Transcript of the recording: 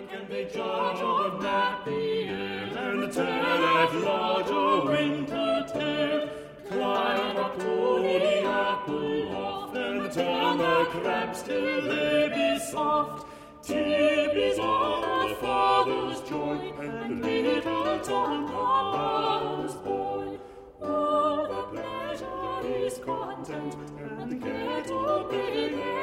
drink and they judge of nappy ale, and tell at large a winter tale. Climb up to the apple loft, and turn the crabs till they be soft. Tip is all the father's joy, and little Tom the mother's boy. All the pleasure is content, and get obedient.